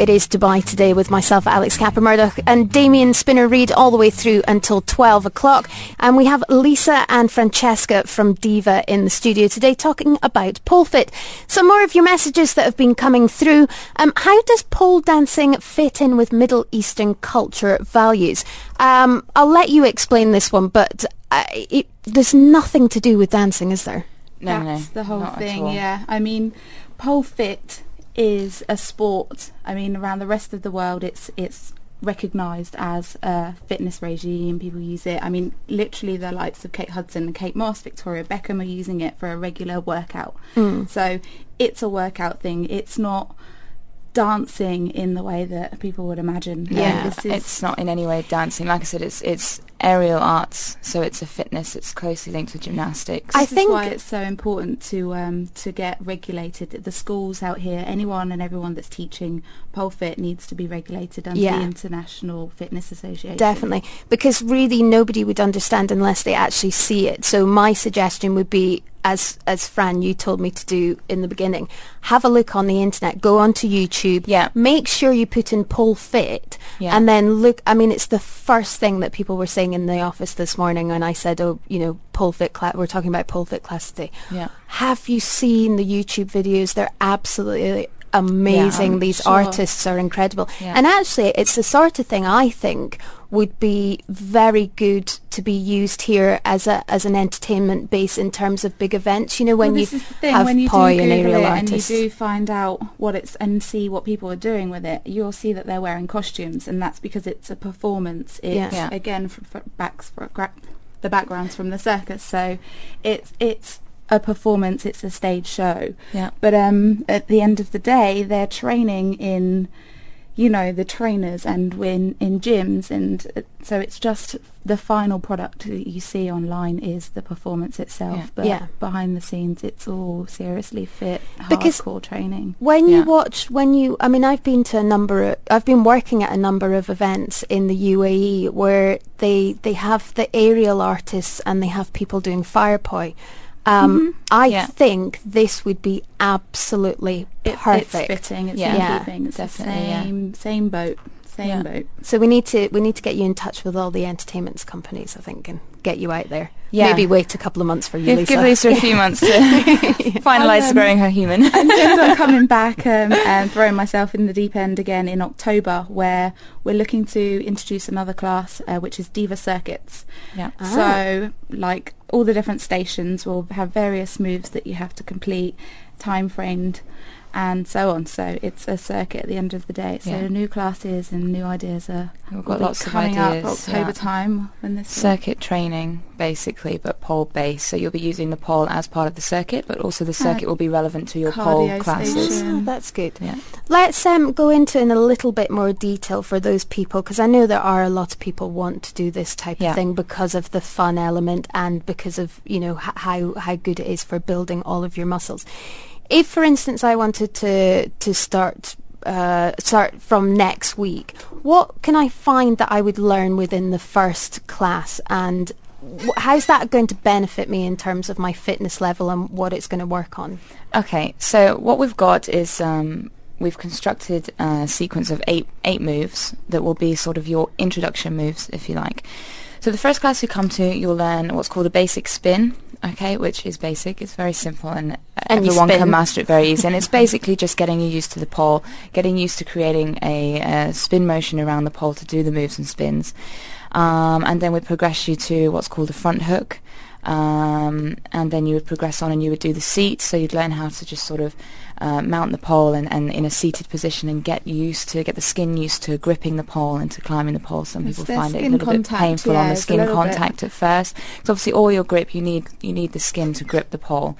It is Dubai Today with myself, Alex Capper-Murdoch, and Damien Spinner-Reid all the way through until 12 o'clock. And we have Lisa and Francesca from Diva in the studio today talking about pole fit. Some more of your messages that have been coming through. How does pole dancing fit in with Middle Eastern culture values? I'll let you explain this one, but there's nothing to do with dancing, is there? That's the whole thing, yeah. I mean, pole fit is a sport. I mean, around the rest of the world, it's recognised as a fitness regime. People use it. I mean, literally the likes of Kate Hudson and Kate Moss, Victoria Beckham are using it for a regular workout. So it's a workout thing. It's not dancing in the way that people would imagine. It's not in any way dancing. Like I said, it's aerial arts, so it's a fitness. It's closely linked with gymnastics. I think why it's so important to get regulated. The schools out here, anyone and everyone that's teaching pole fit needs to be regulated under the International Fitness Association. Definitely, because really nobody would understand unless they actually see it. So my suggestion would be, as Fran, you told me to do in the beginning, have a look on the internet, go onto YouTube, make sure you put in pole fit, and then look. I mean, it's the first thing that people were saying in the office this morning when I said, pole fit class, we're talking about pole fit class today. Have you seen the YouTube videos? They're absolutely amazing. These artists are incredible. And actually, it's the sort of thing I think would be very good to be used here as an entertainment base in terms of big events. You know, when you have poi and aerial artists, and you do find out what it's and see what people are doing with it, you'll see that they're wearing costumes, and that's because it's a performance. It's again the backgrounds from the circus, so it's a performance. It's a stage show. But at the end of the day, they're training in, the trainers and in gyms, and so it's just the final product that you see online is the performance itself. But behind the scenes, it's all seriously fit, hardcore training. When you watch, I mean, I've been working at a number of events in the UAE where they have the aerial artists and they have people doing fire poi. I think this would be absolutely perfect. It's fitting. It's in keeping. It's definitely the same boat. Same boat. So we need to get you in touch with all the entertainment companies, I think, and get you out there. Maybe wait a couple of months for you, Lisa. Give Lisa a few months to finalise growing her human. I'm intend on coming back and throwing myself in the deep end again in October, where we're looking to introduce another class, which is Diva Circuits. So, like all the different stations will have various moves that you have to complete, time framed, and so on. So it's a circuit at the end of the day. So new classes and new ideas we've got lots of coming ideas, up October time when this circuit training basically, but pole based. So you'll be using the pole as part of the circuit, but also the circuit will be relevant to your pole classes. That's good. Let's go into in a little bit more detail for those people, because I know there are a lot of people want to do this type of thing because of the fun element and because of how good it is for building all of your muscles. If, for instance, I wanted to start from next week, what can I find that I would learn within the first class, and how's that going to benefit me in terms of my fitness level and what it's going to work on? Okay, so what we've got is we've constructed a sequence of eight moves that will be sort of your introduction moves, if you like. So the first class you come to, you'll learn what's called a basic spin, which is basic. It's very simple, and everyone can master it very easy. And it's basically just getting you used to the pole, getting used to creating a spin motion around the pole to do the moves and spins. And then we progress you to what's called a front hook. And then you would progress on and you would do the seat, so you'd learn how to just sort of mount the pole and in a seated position and get the skin used to gripping the pole and to climbing the pole. Some people find it a little bit painful on the skin contact at first, because obviously all your grip, you need the skin to grip the pole.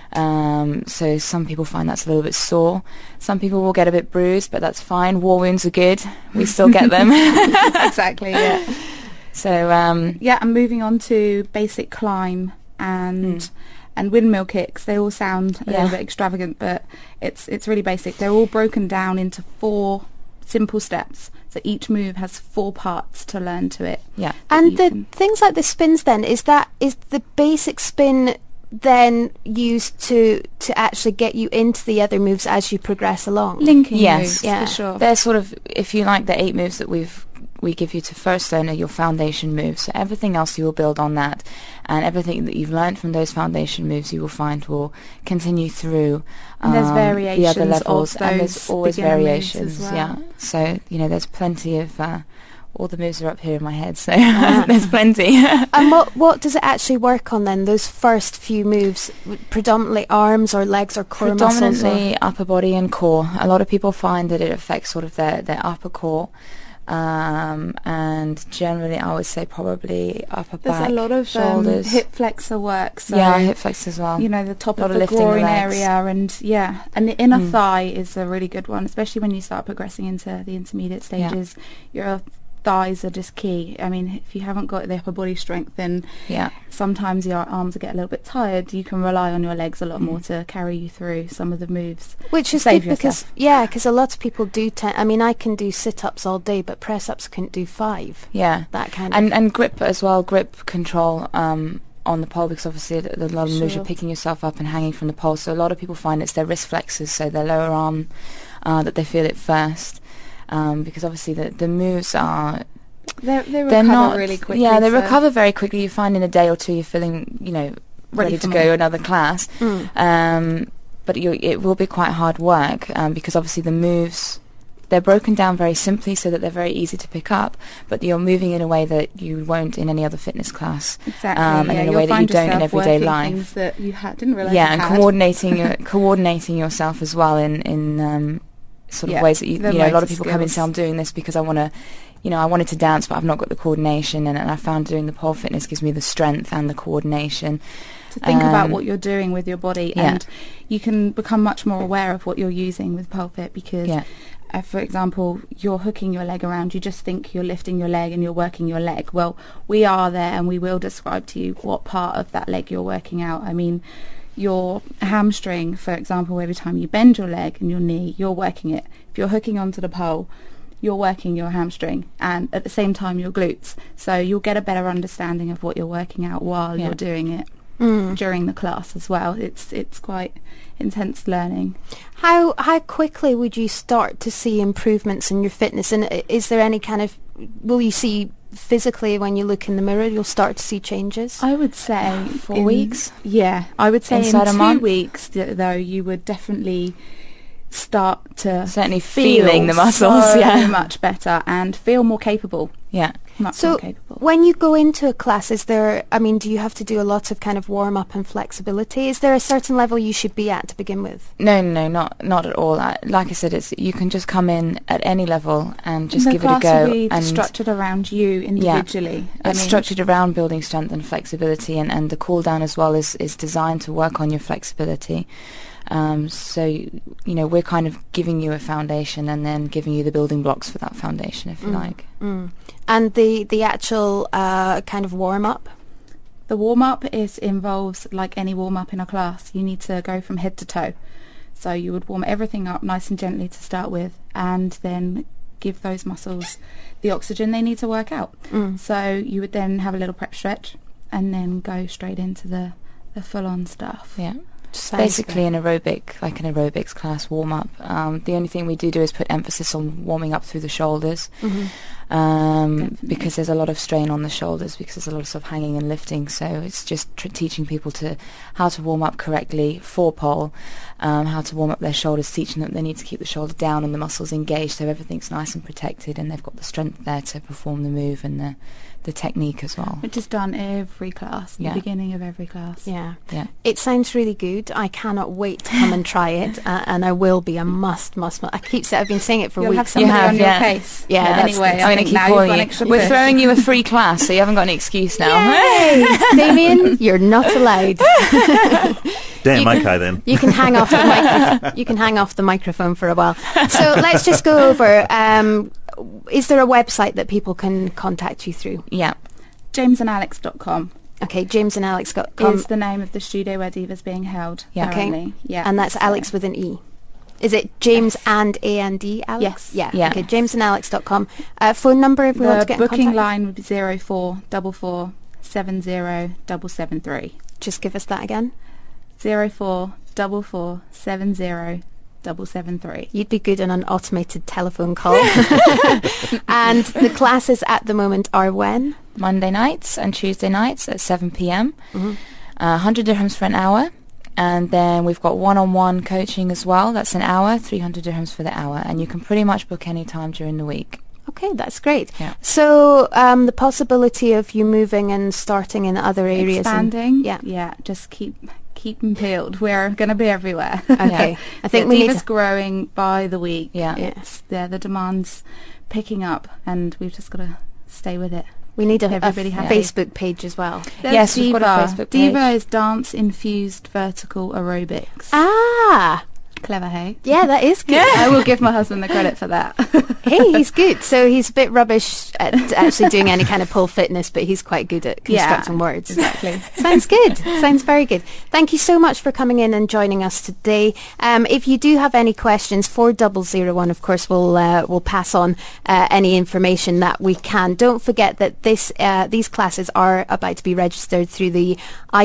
So some people find that's a little bit sore. Some people will get a bit bruised, but that's fine. War wounds are good. We still get them. Exactly, So I'm moving on to basic climb and windmill kicks. They all sound a little bit extravagant, but it's really basic. They're all broken down into 4 simple steps. So each move has 4 parts to learn to it. And the things like the spins then, is the basic spin then used to actually get you into the other moves as you progress along? Linking moves, for sure. They're sort of, if you like, the 8 moves that we give you to first learn are your foundation moves. So everything else you will build on that, and everything that you've learned from those foundation moves you will find will continue through and there's variations the other levels, of those, and there's always variations. Well. Yeah, so there's plenty of all the moves are up here in my head, so there's plenty. And what does it actually work on then? Those first few moves, predominantly arms or legs or core muscles? Predominantly upper body and core. A lot of people find that it affects sort of their upper core. And generally I would say probably upper back, there's a lot of shoulders, hip flexor work. So hip flexor as well. The top of the groin area, and the inner thigh is a really good one, especially when you start progressing into the intermediate stages. Your thighs are just key. I mean, if you haven't got the upper body strength, then sometimes your arms will get a little bit tired. You can rely on your legs a lot more to carry you through some of the moves, which is good because a lot of people do I mean, I can do sit-ups all day, but press-ups couldn't do 5. That kind of and grip as well, grip control on the pole, because obviously the lot of moves you're picking yourself up and hanging from the pole. So a lot of people find it's their wrist flexors, so their lower arm, that they feel it first. Because obviously the moves are they recover really quickly. Yeah, they recover very quickly. You find in a day or two you're feeling ready to go another class. But it will be quite hard work because obviously the moves, they're broken down very simply so that they're very easy to pick up, but you're moving in a way that you won't in any other fitness class. Exactly. And in a way that you don't in everyday life. Things that you didn't realise. Yeah, and coordinating yourself as well in sort of ways that a lot of people come and say, I'm doing this because I want to, I wanted to dance, but I've not got the coordination, and I found doing the pole fitness gives me the strength and the coordination. To think about what you're doing with your body, and you can become much more aware of what you're using with pole fit, because for example, you're hooking your leg around, you just think you're lifting your leg and you're working your leg. Well, we are there, and we will describe to you what part of that leg you're working out. I mean, your hamstring, for example, every time you bend your leg and your knee, you're working it. If you're hooking onto the pole, you're working your hamstring, and at the same time your glutes. So you'll get a better understanding of what you're working out while you're doing it during the class as well. It's quite intense learning. How quickly would you start to see improvements in your fitness? And is there any kind of, will you see physically when you look in the mirror, you'll start to see changes? I would say 4 weeks. Yeah, I would say inside in a 2 weeks, though, you would definitely start to certainly feeling the muscles so much better and feel more capable. Much more capable. When you go into a class, do you have to do a lot of kind of warm up and flexibility? Is there a certain level you should be at to begin with? No, not at all. Like I said, you can just come in at any level and just give it a go. The class will be structured around you individually. It's structured around building strength and flexibility, and the cool down as well is designed to work on your flexibility. So we're kind of giving you a foundation and then giving you the building blocks for that foundation, if you like. And the actual kind of warm up? The warm up involves like any warm up in a class. You need to go from head to toe. So you would warm everything up nice and gently to start with, and then give those muscles the oxygen they need to work out. So you would then have a little prep stretch and then go straight into the full on stuff. Yeah. Just basically an aerobics class warm up. The only thing we do is put emphasis on warming up through the shoulders, because there's a lot of strain on the shoulders, because there's a lot of sort of hanging and lifting. So it's just teaching people how to warm up correctly for pole, how to warm up their shoulders, teaching them they need to keep the shoulder down and the muscles engaged, so everything's nice and protected, and they've got the strength there to perform the move and the technique as well. Which is done every class, the beginning of every class. Yeah. It sounds really good. I cannot wait to come and try it, and I will be. I must. I've been saying it for You'll weeks. Have somebody on your case. Anyway, I'm going to keep calling you. We're throwing you a free class, so you haven't got any excuse now. Yay! Damien, you're not allowed. Damn, okay then. You can hang off the microphone for a while. So let's just go over. Is there a website that people can contact you through? Yeah. jamesandalex.com. Okay, jamesandalex.com is the name of the studio where Diva's being held currently. Okay. Yeah. And that's Alex with an E. Is it James and A&D, Alex? Yes. Yeah. Okay, jamesandalex.com. Phone number if we want to get in contact? The booking line would be 0444 70 773. Just give us that again. 0444707773. You'd be good on an automated telephone call. And the classes at the moment are when? Monday nights and Tuesday nights at 7 p.m. 100 dirhams for an hour. And then we've got one-on-one coaching as well. That's an hour, 300 dirhams for the hour. And you can pretty much book any time during the week. Okay, that's great. Yeah. So the possibility of you moving and starting in other areas. Expanding. Yeah. Just keep them peeled. We're going to be everywhere. Okay. I think we need Diva's growing by the week. Yeah. The demand's picking up, and we've just got to stay with it. We need a Everybody happy. Facebook page as well. Yes, we've got a Facebook page. Diva is dance-infused vertical aerobics. Ah, Clever, hey? yeah, that is good. I will give my husband the credit for that. Hey, he's good. So he's a bit rubbish at actually doing any kind of pole fitness, but he's quite good at constructing words. Exactly. Sounds good. Sounds very good. Thank you so much for coming in and joining us today. If you do have any questions, 4001, of course, we'll pass on any information that we can. Don't forget that these classes are about to be registered through the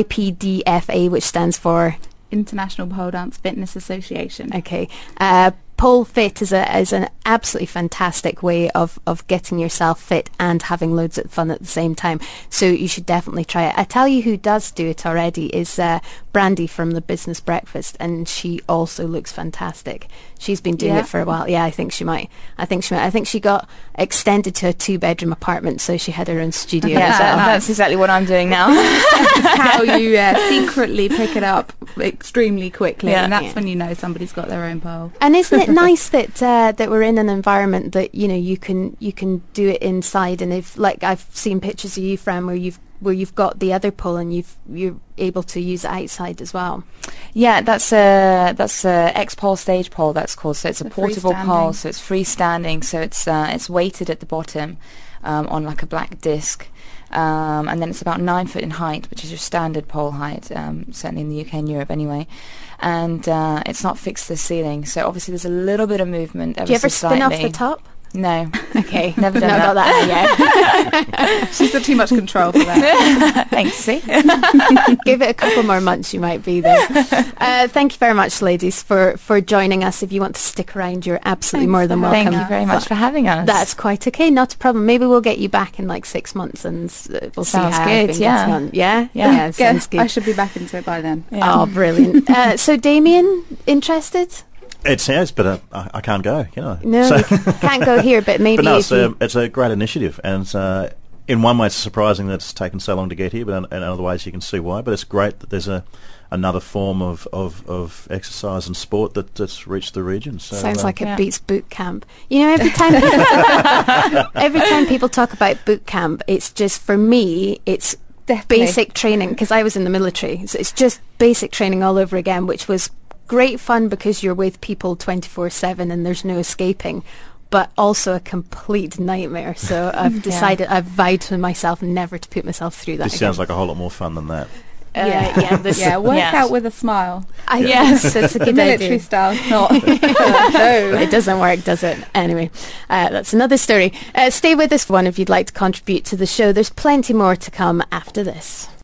IPDFA, which stands for International Pole Dance Fitness Association. Okay. Pole Fit is an absolutely fantastic way of getting yourself fit and having loads of fun at the same time. So you should definitely try it. I tell you who does do it already is Brandy from the Business Breakfast, and she also looks fantastic. She's been doing it for a while. Yeah, I think she might. I think she got extended to a 2-bedroom apartment, so she had her own studio. Yeah, that's exactly what I'm doing now. How you secretly pick it up extremely quickly, and that's when you know somebody's got their own pole. And isn't it nice that that we're in an environment that you can do it inside, and if like I've seen pictures of you, Fran, where you've got the other pole and you're able to use it outside as well. Yeah, that's a X-pole stage pole, that's called. So it's a portable pole, so it's freestanding. So it's weighted at the bottom on like a black disc. And then it's about 9 foot in height, which is your standard pole height, certainly in the UK and Europe anyway. And it's not fixed to the ceiling, so obviously there's a little bit of movement. Do you ever spin off the top? No. Okay. Never done that. Not that yet. She's got too much control for that. Thanks, see? Give it a couple more months, you might be there. Thank you very much, ladies, for joining us. If you want to stick around, you're absolutely more than welcome. Thank you very much for having us. That's quite okay, not a problem. Maybe we'll get you back in like 6 months and we'll see how good, getting on. Yeah, sounds good. I should be back into it by then. Yeah. Oh, brilliant. So, Damien, interested? It sounds, but I can't go, No, you can't go here, but maybe. But no, it's a great initiative, and in one way it's surprising that it's taken so long to get here, but in other ways you can see why. But it's great that there's another form of exercise and sport that's reached the region. So, sounds like it beats boot camp. Every time people talk about boot camp, it's just, for me, it's basic training, because I was in the military. So it's just basic training all over again, which was great fun because you're with people 24/7 and there's no escaping, but also a complete nightmare. So I've decided, I've vowed to myself never to put myself through that. This sounds like a whole lot more fun than that. Work out with a smile. Yes, it's a good military idea. Style, not. No, it doesn't work, does it? Anyway, that's another story. Stay with us, one, if you'd like to contribute to the show. There's plenty more to come after this.